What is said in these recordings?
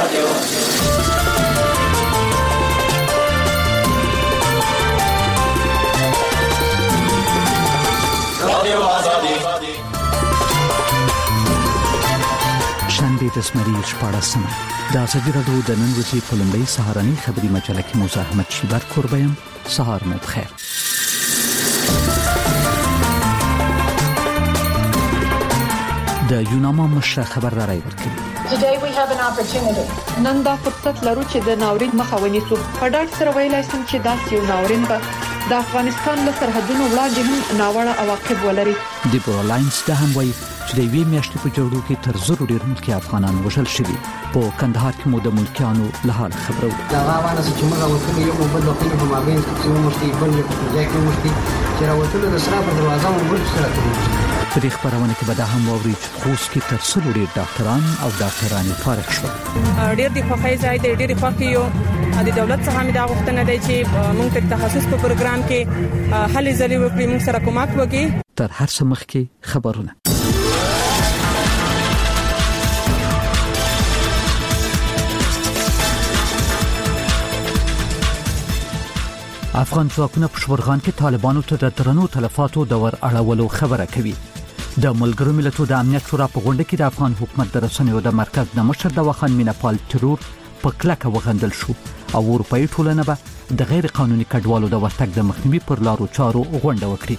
شنبه د زمري 14مه د ازادي راډیو د نن ورځې په لومړۍ سهارنۍ خبري مجله کې موزه احمد شیبر کوربیم. سهار مو بخیر. د یوناما مشر خبرداري ورکړي. Today we have an opportunity. نن دا فرصت لرو چې د ناورین مخه ونیسو. په ډاډ سره ویلای شم چې دا یو ناورین به د افغانستان له سرحدونو وړاندې هم ناوړه عواقب ولري. دیبرا لاینز د هم وایي چې د وی میاشتې په جوړو کې تر 100 ډیر ملکی افغانان وژل شوي. په کندهار کې مو د ملکیانو له حال خبرو. دا غواړم چې موږ وکړو یو بل وکړو په مابین کې مشتي بل یو ځای کې مشتي چې راوتلو د سره په دروازه مو ورته سره کوي. په دې خبرونه کې به دا هم ووري چې خوست کې تر 100 ډیر ډاکټران او ډاکټرانې فارغ شول. ډیر د خوښۍ ځای دی، ډیر خوښي یو د دولت څخه مې دا غوښتنه دی چې موږ ته تخصص په پروګرام کې هلې ځلې وکړي، موږ سره کومک وکړي. تر هر څه مخکې خبرونه. افغان ځواکونه په شبرغان کې طالبانو ته د درنو تلفاتو د ور اړولو خبره کوي. د ملګرو ملتونو د امنیت شورا په غونډه کې د افغان حکومت د رسنیو د مرکز د مشر د وخان مینپال ترور په کلکه وغندل شو او اروپאי ټولنه به د غیر قانوني کډوالو د ورتګ د مخنیوي پر لارو چارو غونډه وکړي.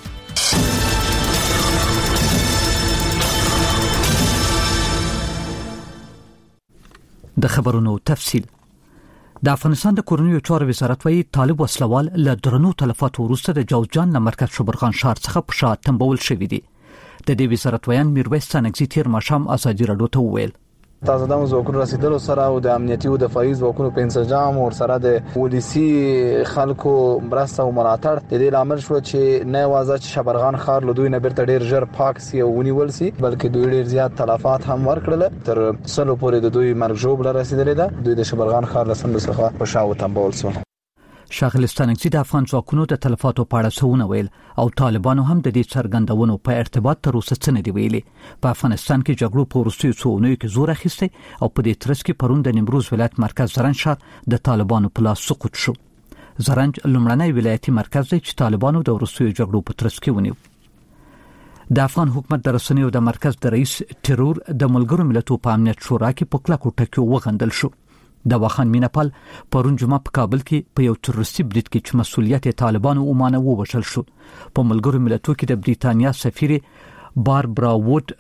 د خبرونو تفصیل. د افغانستان د کورنیو چارو وزارت وايي طالب وسلوال له درنو تلفاتو وروسته د جوزجان له مرکز شبرغان ښار څخه په شا تنبول شوی دی. د دې وزارت ویان میرویس څنګزي تیر ماشام ازادي راډیو ته وویل تازه د ځواکونو رسیدلو سره او د امنیتي او دفاعي ځواکونو په انسجام او سره د پولیسي خلکو مرسته او ملاتړ د دې لامل شو چې نه واځي چې شبرغان ښار له دوی نه بیرته ډیر ژر پاک سي او ونیول سي، بلکې دوی ډیر زیات تلفات هم ورکړل. تر سلو پورې د دوی مرګ ژوبله رسیدلې ده. دوی د شبرغان ښار له سند څخه په شاو تنبول شو. شاغلستانګزي د افغان ځواکونو د تلفاتو په اړه څونه ویل او طالبانو هم د دې څرګندونو په ارتباط تر اوسه څه نه دی ویلي. په افغانستان کې جګړو په وروستیو څو اونیو کې زور اخیستی او په دې ترڅ کې پرون د نیمروز ولایت مرکز زرنج ښار د طالبانو په لاس سقوط شو. زرنج لومړنی ولایتي مرکز دی چې طالبانو د وروستیو جګړو په ترڅ کې ونیو. د افغان حکومت د رسنیو د مرکز د رئیس ترور د ملګرو ملتونو په امنیت شورا کې په کلکو ټکیو وغندل شو. د وخان مینپال پرون جمعه په کابل کې په یو تروریستي برید کې چې مسؤلیت طالبانو ومانه ووژل شو. په ملګرو ملتونو کې د بریتانیا سفیر باربرا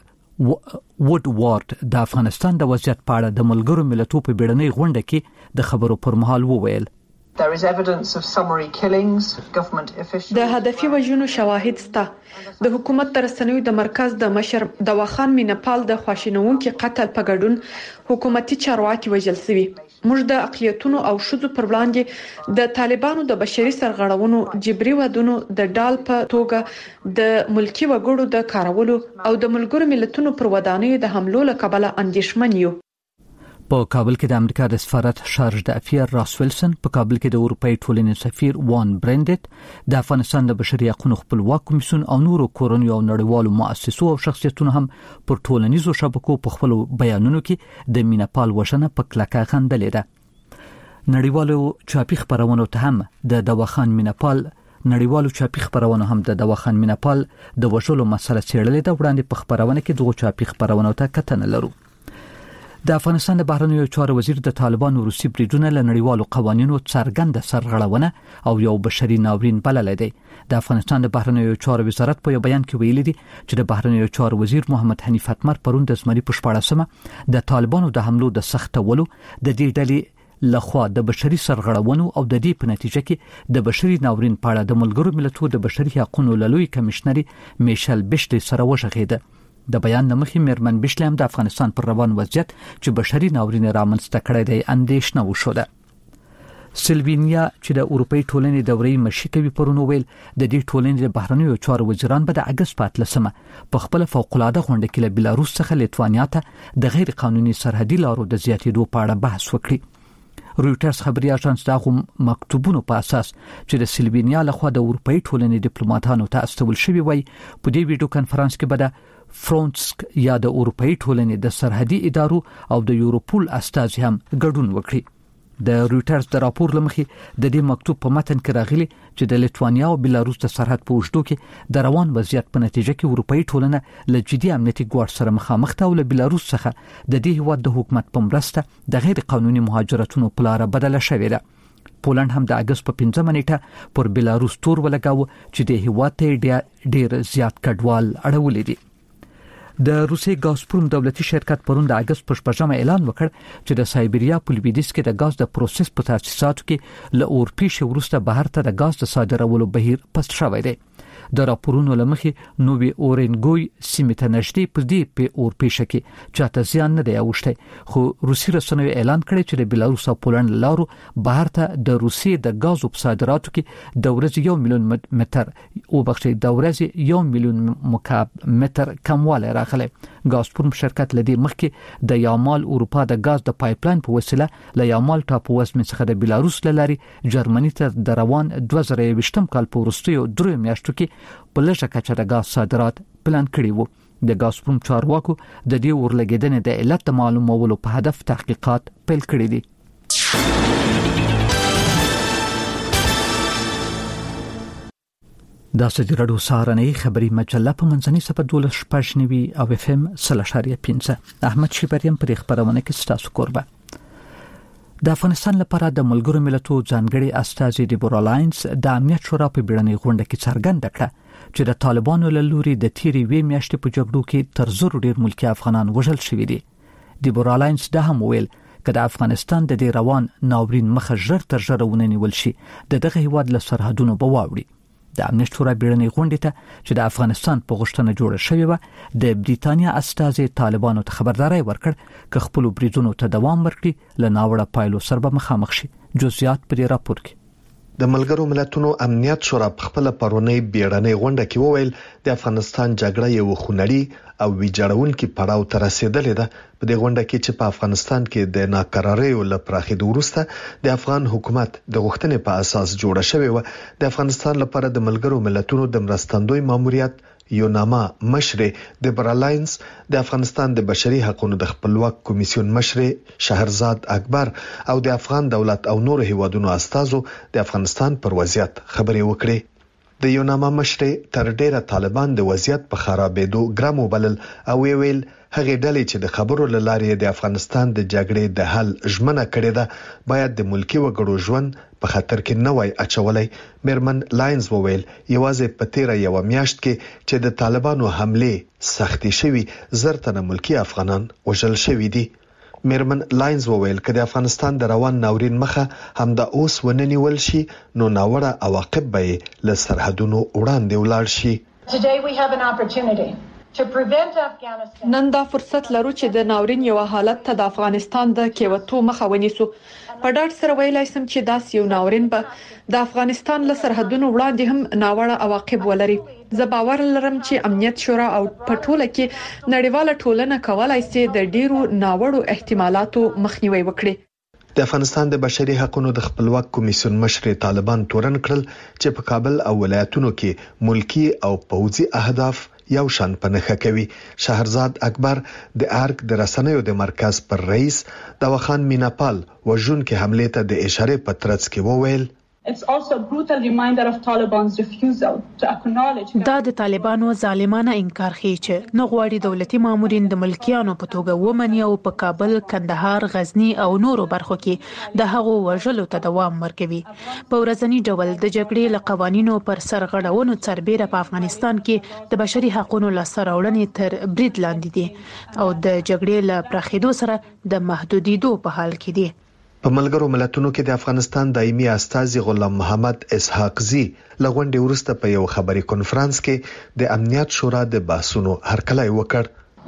ووډ وارد د افغانستان د وضعیت په اړه د ملګرو ملتونو په بیړنۍ غونډه کې د خبرو پر مهال وویل There is evidence of summary killings of government officials. د هدفي وژنو شواهد شته. د حکومت تر رسنیو د مرکز د مشر د وخان مینپال د خواشینونکو قتل په ګډون حکومتي چارواکي وژل شوي. موږ د اقلیتونو او شذو پر وړاندې د طالبانو د بشري سرغړونو جبري ودونو د ډال په توګه د ملکی وګړو د کارولو او د ملګرو ملتونو پر ودانیو د حملو له کبله اندېښمن یو. په کابل کې د امریکا د سفارت شارج د افیر راس ویلسن، په کابل کې د اروپאי ټولنې سفیر وان برندت، د افغانستان د بشري حقوقو خپلواک کمیسیون او نورو کورنیو او نړیوالو مؤسسو او شخصیتونو هم پر ټولنیزو شبکو په خپل بیانونو کې د مینپال وژنه په کلکه غندلې ده. نړیوالو چاپی خبرونو ته هم د دواخان مینپال د وژلو مسله څېړلې ده. وړاندې په خبرونه کې دغه چاپی خبرونو ته کتنه لرو. د افغانستان د بهرنیو چارو وزیر د طالبانو روسي بریدونه له نړیوالو قوانینو څرګند سرغړونه او یو بشري ناورین بللی دی. د افغانستان د بهرنیو چارو وزارت په یو بیان کې ویلي دی چې د بهرنیو چارو وزیر محمد حنیف اتمر پرون د زمري په 14مه د طالبانو د حملو د سختولو د دې ډلې لخوا د بشري سرغړونو او د دې په نتیجه کې د بشري ناورین په اړه د ملګرو ملتونو د بشري حقوقو لوی کمشنري میشل بشلی سره وشغیده. د بیان نمخې میرمن بشلی هم د افغانستان پر روان وضعیت چې بشري ناورین رامنځته کړی دی اندېښنه وښوده. سلوینیا چې د اروپאי ټولنې دورې مشي کوي پرون ویل د دې ټولنې د بهرنیو چارو وزیران به د اگست په 13مه په خپل فوق العاده غونډه کې له بلاروس څخه لیتوانیا ته د غیر قانوني سرحدي لارو د زیاتېدو په اړه بحث وکړي. رویټرز خبري اژانس دغه مکتوبونو په اساس چې د سلوینیا لخوا د اروپאי ټولنې ډیپلوماټانو ته استول شوی وای په دې ویډیو کانفرنس کې به د فرونسک یا د اروپאי ټولنې د سرحدي ادارو او د یوروپول استازي هم ګډون وکړي. د رويټرز د راپور لمخې د دې مکتوب په متن کې راغلي چې د لیتوانیا او بلاروس د سرحد په وشتو کې د روان وضعیت په نتیجه کې اروپאי ټولنه له جدي امنیتي ګواښ سره مخامخ ده او له بلاروس څخه د دې هیواد د حکومت په مرسته د غیر قانوني مهاجرتونو په لار بدله شوې ده. پولند هم د اگست په 15 نیټه پر بلاروس تور ولګاوه چې د هیواد ته ډیر زیات کډوال اړولې دي. د روسي ګازپروم دولتي شرکت پرون د اگست په 14 اعلان وکړ چې د سایبریا په لویدیځ کې د غاز د پروسس په تاسیساتو کې له اورپیش وروسته بهر ته د غاز د صادرولو بهیر پست شوی دی. د راپورونو لمخې نووي اورنګوي سیمه ته نشټي په دې په اورپیش کې چاته زیان نه دی اوښته، خو روسي رسنیو اعلان کړی چې د بلاروس او پولند لارو بهر ته د روسي د غاز په صادراتو کې د ورځې 1 میلیون متر او بخښي د ورځې 1 میلیون مکعب متر کمواله راغلی. ګازپروم شرکت لدی مخکې د یامال اروپا د غاز د پایپلاین په وسیله له یامال ټاپو وسمه څخه د بلاروس لاري جرمني ته د روان 2020 کال په وروستیو 3 میاشتو کې په لږه کچه د غاز صادرات پلان کړی وو. د ګازپروم چارواکو د دې ورلګیدنې د علت معلومولو په هدف تحقیقات پیل کړي دي. دا سجرادو سهارنۍ خبري مجله په منځني صفحه 12 او اف ام 3.5 احمد شیبریم پر خبرونه کې ستاسو قربان. د افغانستان لپاره د ملګرو ملتونو ځانګړي استازي دیبورا لاینز د امنیت شورا په بیړنۍ غونډه کې څرګنده کړه چې د طالبانو له لوري د تیری وی میاشتې په جګړو کې تر زر ډیر ملکی افغانان وژل شوي دي. دیبورا لاینز د هم ویل چې د افغانستان د روان ناورین مخه ژر تر ژره ونیول شي د دغه هیواد له سرحدونو بواوړي. د امنیت شورا بیړنۍ غونډه ته چې د افغانستان په غوښتنه جوړه شوې و د بریتانیا استازي طالبانو ته خبرداري ورکړ چې خپل بریدونو ته دوام ورکړي له ناوړه پایلو سره مخامخ شي. جزئیات په دې راپور کې. د ملګرو ملتونو امنیت شورا په خپل پرونی بیړنۍ غونډه کې وویل د افغانستان جګړه یو خونړی او ویجاړونکي پړاو ته رسیدلې ده. په دې غونډه کې چې په افغانستان کې د ناکراریو لپاره د وروسته د افغان حکومت د غوښتنې په اساس جوړه شوې و د افغانستان لپاره د ملګرو ملتونو د مرستندوی ماموریت یوناما مشر دیبورا لاینز د افغانستان د بشري حقوقو د خپلواک کمیسیون مشر شهرزاد اکبر او د افغان دولت او نور هیوادونو استازو د افغانستان پر وضعیت خبرې وکړې. د یوناما مشر تر ډیره طالبان د وضعیت په خرابېدو ګرام وبلل او ویل هغه ډلې چې د خبرو لارې د افغانستان د جګړې د حل ژمنه کړې ده باید د ملکی وګړو ژوند په خطر کې نه وای اچولای. میرمن لاینز وویل یوازې په تیر یو میاشت کې چې د طالبانو حمله سختي شوی زرتنه ملکی افغانان وژل شوی دي. میرمن لاینز وویل چې د افغانستان د روان ناورین مخه هم د اوس وننیول شي نو ناوړه عواقب به له سرحدونو وړاندې ولاړ شي. Today we have an opportunity to prevent Afghanistan. نن دا فرصت لرو چې د ناورین یو حالت ته د افغانستان د کېوتو مخه ونیسو. په ډاډ سره ویلای سم چې داس یو ناورین به د افغانستان له سرحدونو وړاندې هم ناوړه عواقب ولري. زه باور لرم چې امنیت شورا او په ټوله کې نړیواله ټولنه کولای شي د ډیرو ناوړو احتمالاتو مخنیوي وکړي. د افغانستان د بشري حقوقو د خپلواک کمیسیون مشر طالبان تورن کړل چې په کابل او ولایتونو کې ملکی او پوځي اهداف یو شان پنهخه کوي. شهرزاد اکبر د ارګ د رسنیو د مرکز پر رئیس داوخان میناپال وژن کې حمله ته د اشاره په ترڅ کې وویل It's also a brutal reminder of Taliban's refusal to acknowledge. دا د طالبانو ظالمانه انکار ښيي چې نه غواړي دولتي مامورین د ملکیانو په توګه ومني او په کابل، کندهار، غزنی او نورو برخو کې د هغو وژلو ته دوام ورکوي. په ورځنی ډول د جګړې له قوانینو پر سرغړونو سربېره په افغانستان کې د بشري حقوقو لاسته راوړنې تر برید لاندې دي او د جګړې له پراخېدو سره د محدودیدو په حال کې دي. په ملګرو ملتونو کې د افغانستان دایمي استازي غلام محمد اسحاق زی لغونډې وروسته په یو خبري کنفرانس کې د امنیت شورا د بحثونو هرکلی وکړ.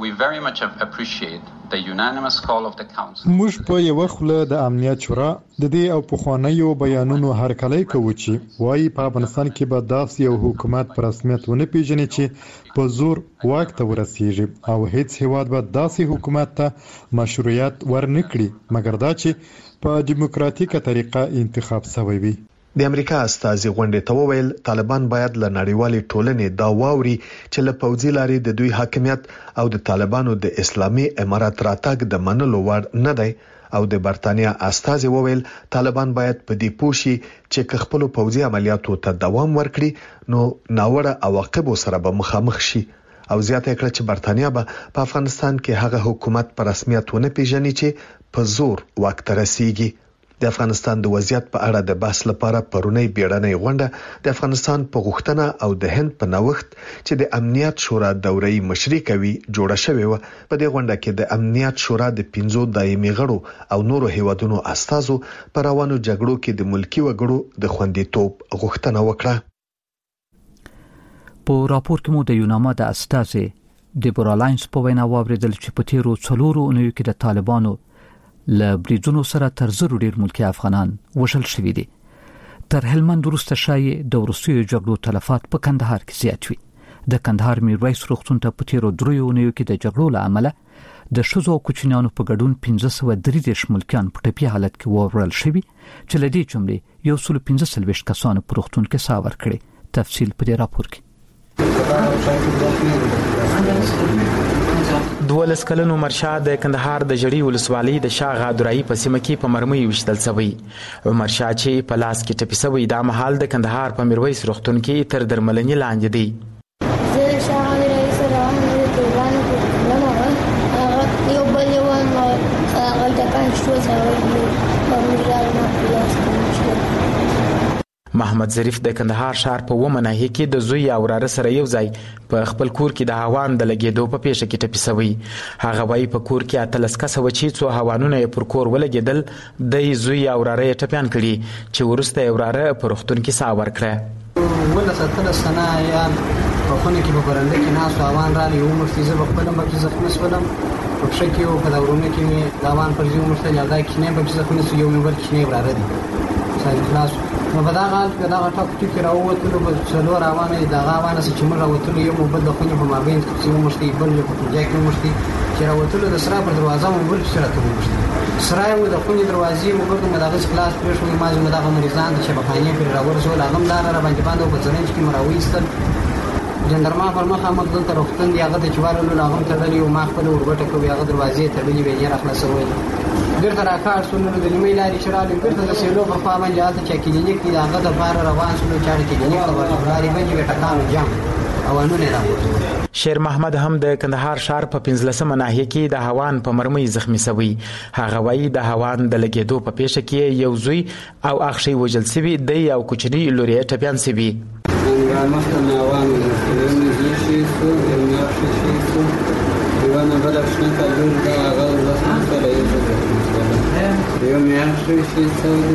موږ په یو خله د امنیت شورا د دې او پخوانیو بیانونو هرکلی کوو چې وايي په افغانستان کې به داسې یو حکومت په رسمیت ونه پیژني چې په زور واک ته ورسیږي او هیڅ هیواد به داسې حکومت ته مشروعیت ورنکړي مګر دا چې په دیموکراتیکه طریقه انتخاب شوی وي. د امریکا استازي غونډې ته وویل طالبان باید له نړیوالې ټولنې دا واوري چې له پوځي لارې د دوی حاکمیت او د طالبانو د اسلامي امارات راتګ د منلو وړ نه دی او د برتانیا استازي وویل طالبان باید په دې پوښي چې خپل پوځي عملیاتو ته دوام ورکړي نو ناوړه عواقب سره به مخامخ شي او زیاته کړه چې برتانیا به په افغانستان کې هغه حکومت په رسمیت ونه پیژني چې په زور واک ته رسیږي. د افغانستان د وضعیت په اړه د بحث لپاره پرونی بیړنۍ غونډه د افغانستان په غوښتنه او د هند په نوښت چې د امنیت شورا دوري مشري کوي جوړه شوې و. په دې غونډه کې د امنیت شورا د 15 دایمي غړو او نورو هیوادونو استازو پر روانو جګړو کې د ملکی وګړو د خوندیتوب غوښتنه وکړه. په راپور کې مو د یوناما د استازي دیبورا لاینز په وینا واوریدل چې په تیرو 4 اونیو کې د طالبانو له بریدونو سره تر زرو ډیر ملکی افغانان وژل شوي دي. تر هلمند وروسته شایي د روسیې جګړو تلفات په کندهار کې زیات وي. د کندهار میرویس روغتون ته په تیرو 3 اونیو کې د جګړو له امله د شذو او کوچنیانو په ګډون 1533 ملکیان په ټپي حالت کې وژل شوي چې له دې جملې 115 کسانو په روغتون کې ساه ورکړي. تفصیل په دې راپور کې. 12 کلن عمر شاه د کندهار د جړی ولسوالۍ د شاغا درای په سیمه کې په مرمۍ وشتل شوی. عمر شاه چې په لاس کې ټپي شوی د محل د کندهار په میرویس روغتون کې تر درملنې لاندې دی. محمد ظریف د کندهار شهر په ومناهي کې د زوی او وراره سره یو ځای په خپل کور کې د هوان د لګیدو په پیښه کې ټپي شوی. هغه وايي په کور کې اتلس کسه و چې څو هوانونه پر کور ولګیدل د زوی او وراره ټپيان کړي چې ورسته وراره په روغتون کې ساه ورکړه. ولا ستل سنه یا په خونه کې په برنده کې ناس هوان را یو مرتضی په خپل مکه زخمی سولم په شکه او په دورونه کې می هوان پر یو مرتضی یادا کې نه په زخمی یو نمبر کې نه وراره دي سای خلاص نو په دا حال کې دا ټاپ ټیک راووتلو په څلور روانه دا روانه چې موږ راوتلو یو مبل د خونې په مابین کې چې موږ ته بل په ځای کې موږ چې راوتلو د سره پر دروازه مو بل سره ته موږ سره یو د خونې دروازې موږ د مداغس کلاس پرې شو ما زما د مریضان د شبخانې پر راورسول هغه دار را باندې باندې په ځنځ کې مراويستل جندرما پر مخه مخدل تر وختن دی هغه د چوالو له هغه تړلی او ما خپل ورغټه کوي هغه دروازې تړلې وي نه راخلاصول ګرته راکار سونو د نیمه لاري شرالي ګرته د سیلو په خوا باندې حالت چې کلینیک دی هغه د بار روان شو چې کلینیک ته ورغاري باندې ټکانو جام او انو نه راوړل. شیر محمد هم د کندهار شهر په 15 ناحیه کې د هوان په مرمۍ زخمی شوی. هغه وايي د هوان د لګیدو په پیښه کې یو زوی او اخشي وجل سوي د یو کوچنی لوري ټپيان سوي. وانا بدأ شنو تقول ده غلط بس ما لا يوم يعرف شيء يسوي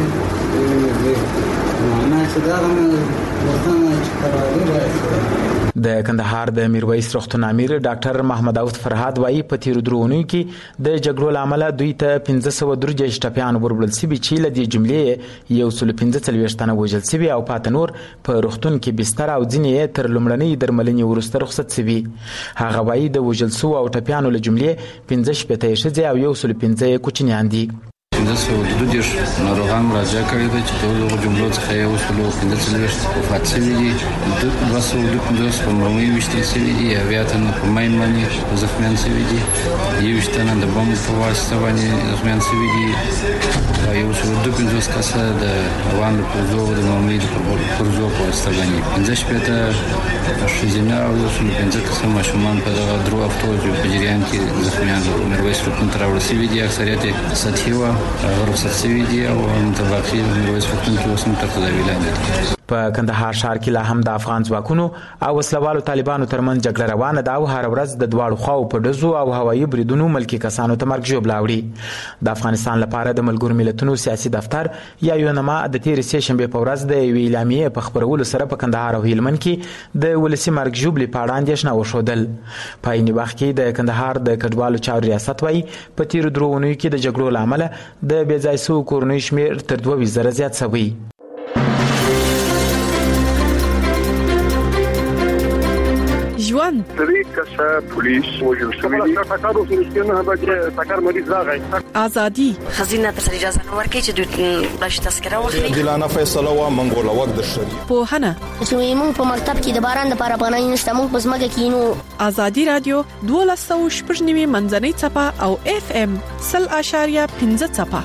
معناه صدق من وطن شكرا. د کندهار د میرویس روغتون امیر ډاکټر محمد عوف فرهاد وايي په تیر درونو کې د جګړو لامل دوی ته 1533 ټپيان وربل سي چې له دې جملې یو 15 تنه وژل سي او پاتنور په روغتون کې بستر او ځینې تر لومړنۍ درملنې ورسته رخصت سي. هغه وايي د وژل سو او ټپيانو له جملې 15 شته او یو 15 کوچنیان دي. 15 ناروغان مراجعه کړې ده چې ټول جملو څخه یو 15 وفات شوي دي. 215 په مرمۍ وشتل شوي دي یا بیا تنه په ماین باندې زخمیان شوي دي. یو شتنه د بم په واسطه باندې زخمیان شوي دي. یو 215 کسه د روان په زو د مرمۍ په زو په واسطه باندې 15 شزینه او 15 کسه ماشومان په دغه درو هفتو په جریان کې زخمیان میرویس روغتون ته راوړل شوي دي. اکثریت سطحي و رخصت شوي دي او متباقي میرویس روغتون کې اوس هم تر تداوي لاندې دي. په کندهار ښار کې لا هم د افغان ځواکونو او وسلوالو طالبانو ترمنځ جګړه روانه ده او هر ورځ د دواړو خواو په ډزو او هوایي بریدونو ملکی کسانو ته مرګ ژوبله وړي. د افغانستان لپاره د ملګرو ملتونو سیاسي دفتر یا یونما د تېرې سې شنبې په ورځ د یوې اعلامیې په خپرولو سره په کندهار او هلمند کې د ولسي مرګ ژوبلې په اړه اندېښنه وښودل. په عیني وخت کې د کندهار د کډوالو چارو ریاست وايي په تېرو 3 اونیو کې د جګړو له امله د بې ځای شوو کورنیو شمېر تر 2000 زیات شوی. ژوند طریقه پولیس وجل شوی دی تاکارو سنشتنه به تاکار مریض راغی ازادي خزینه تر اجازه نه ورکړي چې د بلش تذکره واخلي دلانه فیصله و منګول وخت د شری په هنه چې موږ په مکتب کې د باران لپاره پناه نشته موږ په ځمکه کې نو ازادي رادیو 1290 منځنۍ چپه او اف ام 0.15 چپه.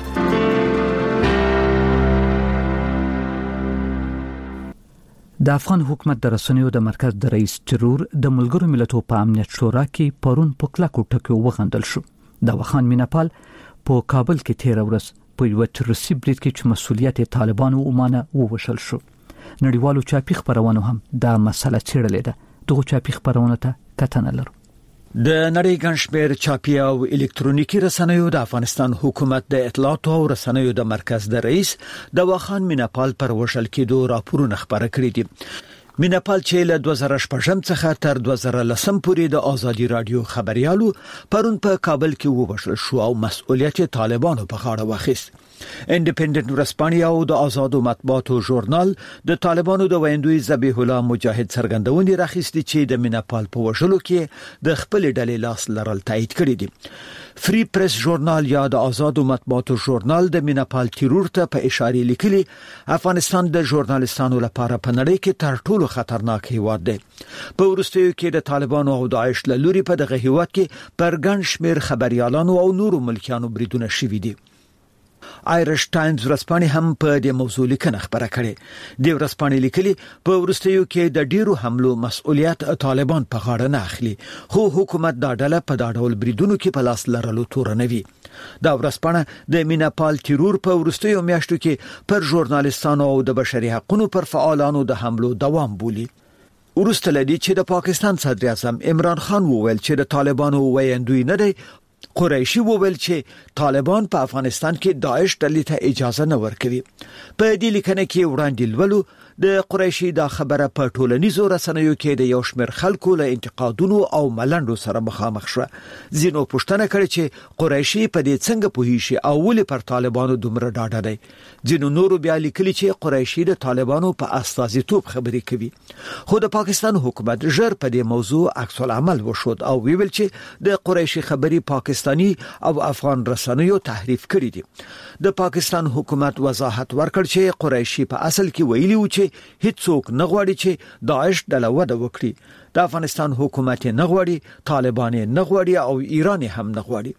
د افغان حکومت د رسنیو د مرکز د رئیس ترور د ملګرو ملتونو په امنیت شورا کې پرون په کلکو ټکو وغندل شو. د وخان میناپال په کابل کې 13 ورځ په یو ترسي برید کې چې مسؤلیت طالبانو ومانه ووشل شو. نړیوالو چاپی خبرونو هم دا مسله څېړلې ده. دغه چاپی خبرونه ته کتنه لرو. د نړۍ ګنشمیر چاپی او الکترونیکی رسنیو د افغانستان حکومت د اطلاعات او رسنیو د مرکز د رئیس د وخان میناپال پر وشل کېدو راپورونه خبره کړې دي. میناپال چې له 2014 څخه تر 2010 پورې د ازادي رادیو خبريالو پرون په کابل کې ووشل شو او مسؤلیت طالبانو په غاړه واخیست. انډیپندنت ورسپانیا او د آزادو مطبوعاتو ژورنال د طالبانو د ویندوی ذبیح الله مجاهد څرګندونې راخیستي چې د میناپال په وشلو کې د خپل ډلې لاس لرل تایید کړی دي. فری پریس ژورنال یا د آزادو مطبوعاتو ژورنال د میناپال تیرور ته په اشاره لیکلي افغانستان د ژورنالستانو لپاره په نړۍ کې تر ټولو خطرناک هیواد دی. په وروستیو کې د طالبانو او داعش له لوري په دغه هیواد کې پر ګڼ شمېر خبريالانو او نورو ملکیانو بریدونه شوي دي. آیرش ټایمز ورځپاڼې هم په دې موضوع لیکنه خبره کړې. د ورځپاڼې لیکلي په وروستیو کې د ډیرو حملو مسؤلیت طالبان په غاړه نه اخلي خو حکومت دا ډله په دا ډول بریدونو کې په لاس لرلو تورنوي. دا ورځپاڼه د میناپال تیرور په وروستیو میاشتو کې پر ژورنالستانو او د بشري حقوقو پر فعالانو د حملو دوام بولي. ورسته لدی چې د پاکستان صدر اعظم عمران خان وویل چې د طالبانو ویندوی نه دی. قریشي وویل چې طالبان په افغانستان کې داعش ډلې ته اجازه نه ورکوي. په دې لیکنه کې وړاندې لولو د قریشي دا خبره په ټولنیزو رسنیو کې د یو شمېر خلکو له انتقادونو او ملنډو سره مخامخ شو. ځینو پوښتنه کړې چې قریشي په دې څنګه پوهیږي او ولې پر طالبانو دومره ډاډه دی. ځینو نورو بیا لیکلي چې قریشي د طالبانو په استازیتوب خبرې کوي. خو د پاکستان حکومت ژر په دې موضوع عکس العمل وشود او ویل چې د قریشي خبري پاکستاني او افغان رسنیو تحریف کړی دي. د پاکستان حکومت وضاحت ورکړ چې قریشي په اصل کې ویلي و چې هیڅوک نه غواړي چې داعش ډله وده وکړي. د افغانستان حکومت نه غواړي، طالبان نه غواړي او ایران هم نه غواړي.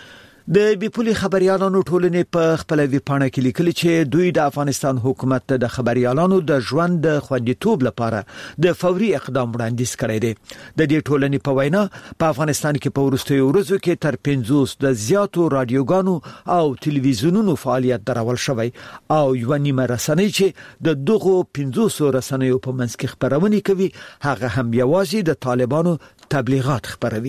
د بیپولي خبريالانو ټولنې په خپل ویبپاڼه کې لیکلي چې دوی د افغانستان حکومت د خبريالانو د ژوند د خوندیتوب لپاره د فوري اقدام وړاندیز کړی دی. د دې ټولنې په وینا په افغانستان کې په وروستیو ورځو کې تر 50 د زیاتو رادیوګانو او ټلویزیونونو فعالیت درول شوی او یو نیمه رسنۍ چې د دغو 500 رسنیو په منځ کې خبرونه کوي هغه هم یوازې د طالبانو تبلیغات خبروي.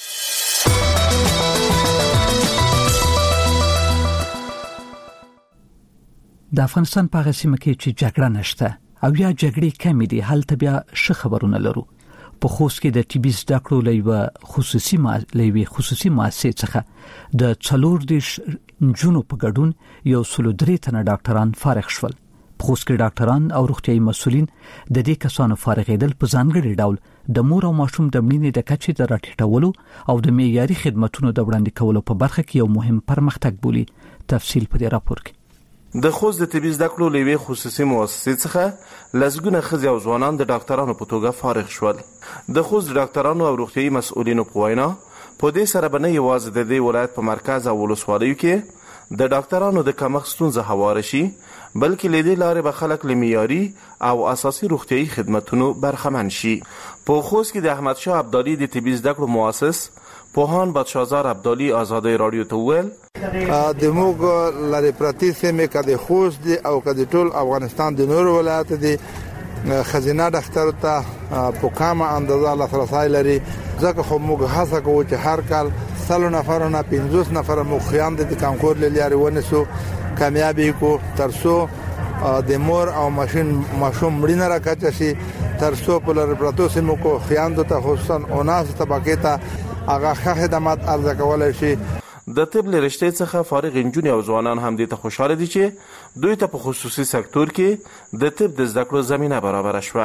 د افغانستان په سیمه کې چې جګړه نشته او یا جګړې کمی دي هلته بیا ښه خبرونه لرو. په خوست کې د ټي بي زده کړو لوي خصوصي مؤسسې څخه د 4 جنونو په ګډون یو 3 تنه ډاکټران فارغ شول. په خوست کې ډاکټران او روغتيایي مسؤلین د دې کسانو فارغېدل په ځانګړي ډول د مور او ماشوم د مړینې د کچې د راټیټولو او د معیاري خدماتو د وړاندې کولو په برخه کې یو مهم پرمختګ بولي. تفصیل په دې راپور کې. د خوست د طبي زده کړو لوي خصوصي مؤسسې څخه لسګونه ښځې او ځوانان د ډاکټرانو په توګه فارغ شول. د خوست ډاکټرانو او روغتيایي مسؤلینو په وینا په دې سره به نه یوازې د دې ولایت په مرکز او ولسوالیو کې د ډاکټرانو د کمښت ستونزه هواره شي بلکې له دې لارې به خلک له معیاري او اساسي روغتيایي خدماتونو برخمن شي. په خوست کې د احمد شاه ابدالي د طبي زده کړو مؤسس پوهان بادشاهزار ابدالي آزادۍ رادیو ته وویل د موږ لارې پرتی سیمه کې د خوست دی او کې د ټول افغانستان د نور ولایت دی خزینه ډاکټر ته په کومه اندازه لاسرسي لري ځکه خو موږ هڅه کوو چې هر کال 100 نفرونه 50 نفر مخیان د کانکور لاري ونسو کامیابی کو ترسو د مور او ماشوم مړینه راکچ شي ترسو په لارې پرتو سیمو کو خیاندو ته خصوصا اوناس طبقه ته هغه خدمات ارزه کولای شي. د طب لرشته څخه فارغ انجونی او ځوانان هم دې ته خوشاله دي چې دوی ته په خصوصي سکتور کې د طب د زده کړو زمينه برابر شوه.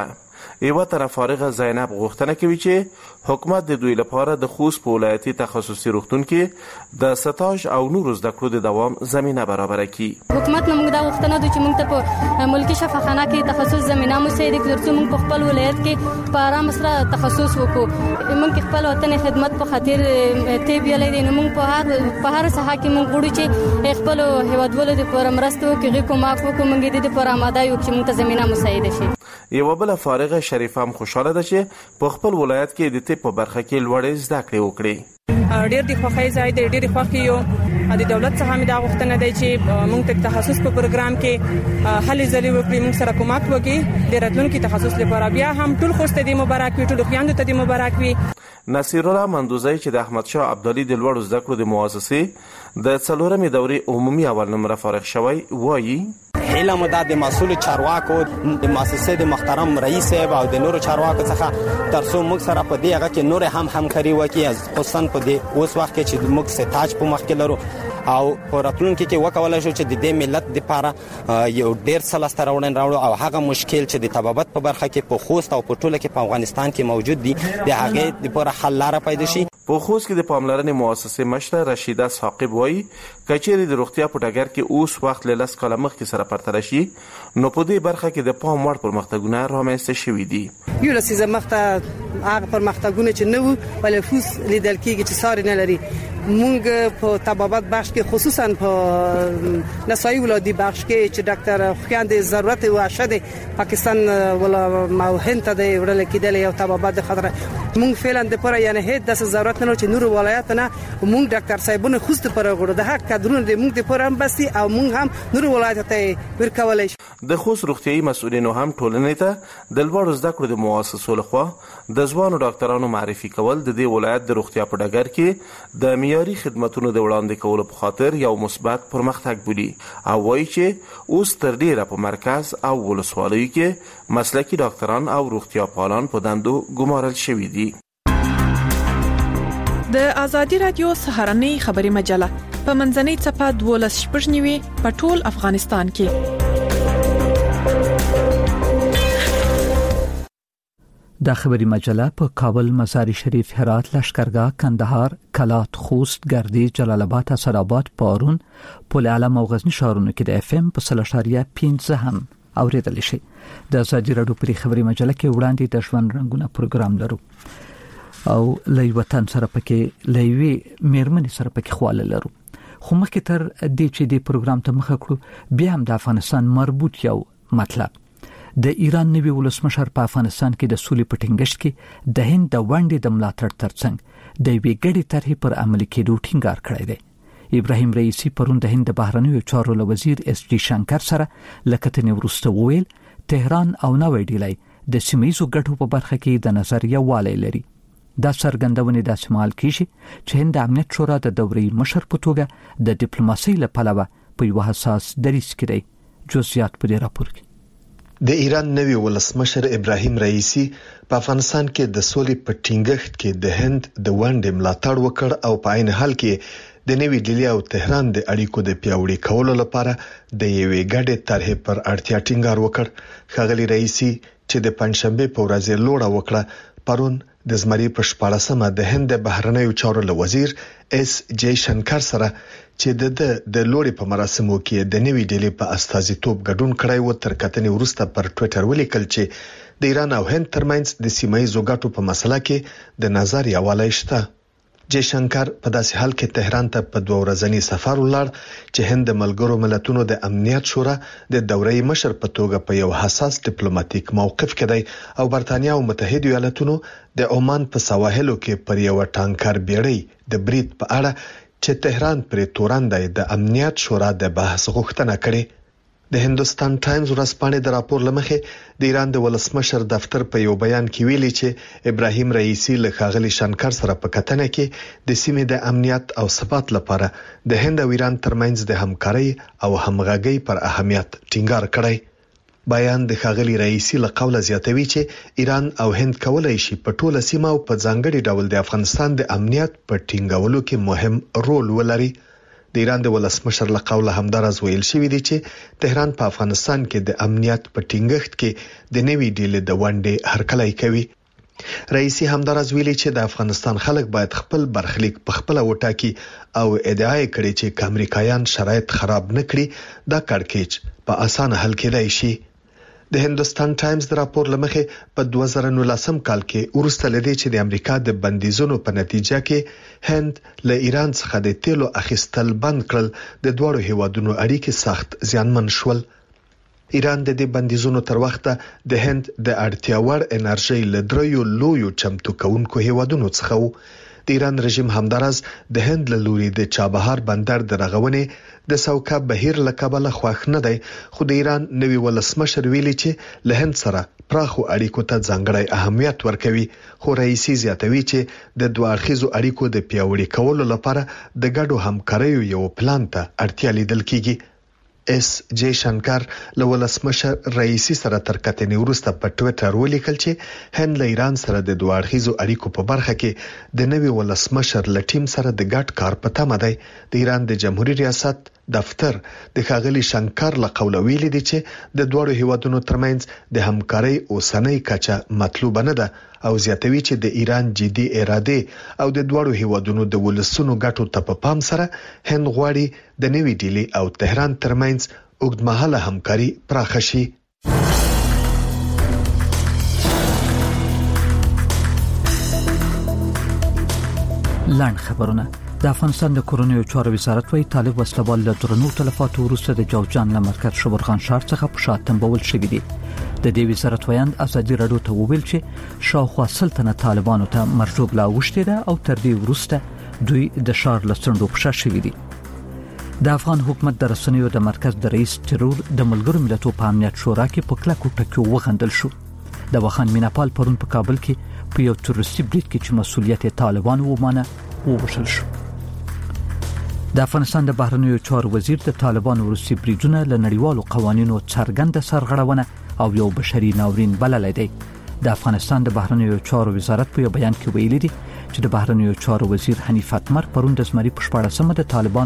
یوه طرف فارغه زینب غوښتنه کوي چې حکومت د دوی لپاره د خوست په ولایتي تخصصي روغتون کې د ستاژ او نورو زده کړو د دوام زمینه برابره کړي. حکومت نه موږ دا غوښتنه ده چې موږ ته په ملکي شفاخانه کې تخصص زمینه مساعده کړي ترڅو موږ په خپل ولایت کې په آرام سره تخصص وکړو. موږ خپل وطن خدمت په خاطر ته بیلې دي نو موږ په هر ساحه کې موږ غواړو چې خپل هیوادوالو د پر مرستو کې کومه کومه موږ د پر آماده یو چې موږ ته زمینه مساعده شي. یوه بل فارغه شریفه هم خوشاله ده چې په خپل ولایت کې د طب په برخه کې لوړې زده کړې وکړي. ډېر د خوښۍ ځای دی، ډېر خوښ یو. د دولت څخه مې دا غوښتنه ده چې موږ ته تخصص په پروګرام کې هلې ځلې وکړي، موږ سره کومک وکړي د راتلونکي تخصص لپاره. بیا هم ټول خوست ته مبارک وي، ټول خویندو ته مبارک وي. نصیر الله مندوزی چې د احمد شاه ابدالي د لوړو زده کړو د مؤسسې د 4مې دورې عمومي اول نمره فارغ شوی وایي هیله مو د مسؤل چارواکو د مؤسسې د محترم رئیس صاحب او د نورو چارواکو څخه ترڅو موږ سره په دې هغه کې نور هم همکاري وکړي، خصوصا په دې اوس وخت کې چې موږ ستاج په مخ کې لرو او په راتلونکي کې وکولای شو چې د دې ملت لپاره یو ډیر څه لاسته راوړو او هغه مشکل چې د طبابت په برخه کې په خوست او په ټوله کې په افغانستان کې موجود دي د هغه لپاره حل لاره پیدا شي. په خوست کې د پاملرنې مؤسسې مشره رشیده ثاقب وایي کچېرې د روغتیا په ډګر کې اوس وخت له 10 کاله مخکې سره پرتله شي نو په دې برخه کې د پام وړ پرمختګونه رامنځته شوي دي. یو لسیزه مخته هغه پرمختګونه چې نه وو ولې فوس لیدل کېږي چې ساري نه لري. مونږ په طبابت بخش کې خصوصا په نسایي ولادي بخش کې چې ډاکټر خویند ضرورت واشد پاکستان ولا ما هند ته دی ورل کېدل یو طبابت خطر مونږ فعلا د پر یعنی هیڅ د ضرورت نه چې نور ولایت نه مونږ ډاکټر صاحبونه خوست پر غوړو د حق کډرونه د مونږ د پر هم بسي او مونږ هم نور ولایت ته ورکولای شي. د خوست روغتيایي مسؤلینو هم ټولنې ته د لوړ زده کړو د مؤسسو لخوا د ځوانو ډاکټرانو معرفي کول د دې ولایت د روغتیا په ډګر کې د معیاري خدماتونو د وړاندې کولو په خاطر یو مثبت پرمختګ بولي او وایي چې اوس تر ډیره په مرکز او ولسوالیو کې مسلکي ډاکټران او روغتیا پالان په دندو ګمارل شوي دي. د ازادي رادیو سهارنۍ خبري مجله په منځنۍ صفحه 12 په ټول افغانستان کې. دا خبري مجله په کابل، مزار شریف، هرات، لشکرګاه، کندهار، کلات، خوست، گردی، جلال آباد، اسداباد، پارون، پل علم او غزنی ښارونو کې د FM په 0.15 هم اوریدل شي. د ازادي رادیو په خبري مجله کې وړاندې د ژوند رنگونه پروګرام لرو او لوی وطن سره پکې لوی میرمنې سره پکې خواله لرو. خو مخکې تر دې چې د پروګرام ته مخه کړو بیا هم د افغانستان مربوط یو مطلب د ایران نوی ولسمشر په افغانستان کې د سولې په ټینګښت کې د هند د ونډې د ملاتړ ترڅنګ د وی ګډي طرحې پر عملي کېدو ټینګار کړی دی. ابراهیم رئیسی پرون د هند د بهرنیو چارو وزیر اس جی شنکر سره لکتنې ورسته وویل تهران او نوې ډیلی د سیمایي ګټو په برخه کې د نظر یو والی لري. دا څرګندونه د استعمال کیږي چې هند امنیت شورا د دورې مشر په توګه د ډیپلوماسۍ لپاره په یو حساس دریځ کې دی. جزئیات په دې راپور کې. د ایران نوی ولسمشر ابراهیم رئیسی په افغانستان کې د سولې په ټینګښت کې د هند د ونډې ملاتړ وکړ او په عین حال کې د نوی ډیلی او تهران د اړیکو د پیاوړي کولو لپاره د یوې ګډې طرحې پر اړتیا ټینګار وکړ. ښاغلی رئیسی چې د پنځشنبه په ورځ لوړه وکړه پرون د زمری په 14مه د هند د بهرنیو چارو وزیر اس جی شنکر سره چې د لوړې په مراسمو کې د نوی ډیلی په استازیتوب ګډون کړی و تر کتنې وروسته پر ټوئیټر ولیکل چې د ایران او هند ترمنځ د سیمایي ګټو په مسله کې د نظر یووالی شته. جی شنکر په داسې حال کې تهران ته په 2 ورځنی سفر ولاړ چې هند د ملګرو ملتونو د امنیت شورا د دورې مشر په توګه په یو حساس ډیپلوماټیک موقف کې دی او برتانیا او متحده ایالاتونو د عمان په سواحلو کې پر یو ټانکر بیړۍ د برید په اړه چې تهران پرې تورندای د امنیت شورا د بحث غوښتنه کړې. د هندوستان ټایمز ورځپاڼې د راپور لمخې د ایران د ولسمشر دفتر په یو بیان کې ویلي چې ابراهیم رئیسی له ښاغلي شنکر سره په کتنه کې د سیمې د امنیت او ثبات لپاره د هند او ایران ترمنځ د همکارۍ او همغږۍ پر اهمیت ټینګار کړی. بیان د ښاغلي رئیسی له قوله زیاتوي چې ایران او هند کولای شي په ټوله سیمه او په ځانګړي ډول د افغانستان د امنیت په ټینګولو کې مهم رول ولري. د ایران د ولسمشر له قوله همدارز ویل شوی دی چې تهران په افغانستان کې د امنیت په ټینګښت کې د نوي ډیل د ونډې هرکلی کوي. رئیسي همدارز ویلي چې د افغانستان خلک باید خپل برخلیک په خپل وټاکي او ادعا کړي چې امریکایان شرایط خراب نه کړي دا کړکېچ په اسانه حل کېدای شي. د هندوستان ټایمز د راپور لمخې په 2019 کال کې ورسته لدی چې د امریکا د بندیزونو په نتیجه کې هند له ایران څخه د تیلو اخیستل بند کړل د دوړو هیوادونو اړیکې سخت زیانمن شول. ایران د دې بندیزونو تر وخته د هند د اړتیاوړ انرژي لدریو لویو چمتو کونکو هیوادونو څخه وو. د ایران رژیم همدارز د هند له لوري د چابهار بندر د رغونې د سوکا بهیر لکبله خوښ نه دی، خو د ایران نوی ولسمشر ویلي چې له هند سره پراخو اړیکو ته ځانګړی اهمیت ورکوي، خو رئیسي زیاتوي چې د دوه اړخیزو اړیکو د پیاوړي کولو لپاره د ګډو همکاریو یو پلان ته اړتیا لیدل کیږي. اس جے شنکر له ولسمشر رئیسي سره تر کتنې وروسته په ټوئیټر ولیکل چې هند له ایران سره د دوه اړخیزو اړیکو په برخه کې د نوي ولسمشر له ټیم سره د ګډ کار په تمه دی. د ایران د جمهوریت ریاست دفتر د ښاغلي شنکر له قوله ویلي دی چې د دوه هیوادونو ترمنځ د همکارۍ اوسنۍ کچه مطلوبه نه ده او زیاتوي چې د ایران جدي اراده او د دوه هیوادونو د ولسونو ګټو ته په پام سره هند غواړي د نوي ډیلی او تهران ترمنځ اوږدمهاله همکاري پراخه شي. لاند خبرونه. د افغانستان د کورونو چارو وزارت وايي طالب وسلوال له درنو تلفاتو وروسته د جوزجان له مرکز شبرغان ښار څخه په شا تنبول شوی دی. د دې وزارت ویاند ازادي راډیو ته وویل چې شاوخوا سلطنت طالبانو ته مرجوب لا وشته ده او تر دې وروسته دوی د ښار لڅندو په شا شوی دي. د افغان حکومت د رسنیو د مرکز د رئیس ترور د ملګرو ملتونو په امنیت شورا کې په کلکو ټکو وغندل شو. د وخان میناپال پرون په کابل کې په یو تروریستي بریټ کې چې مسؤلیت طالبان ومانه ووشل شو. د افغانستان د بهرنیو چارو وزیر د طالبان وروستي بریډونه له نړیوالو قوانینو څرګنده سرغړونه او یو بشري ناورین بللی دی. د افغانستان د بهرنیو چارو وزارت په بیان کې ویلي دی چې د بهرنیو چارو وزیر حنیف اتمر پرون د زمري په 14مه د طالبان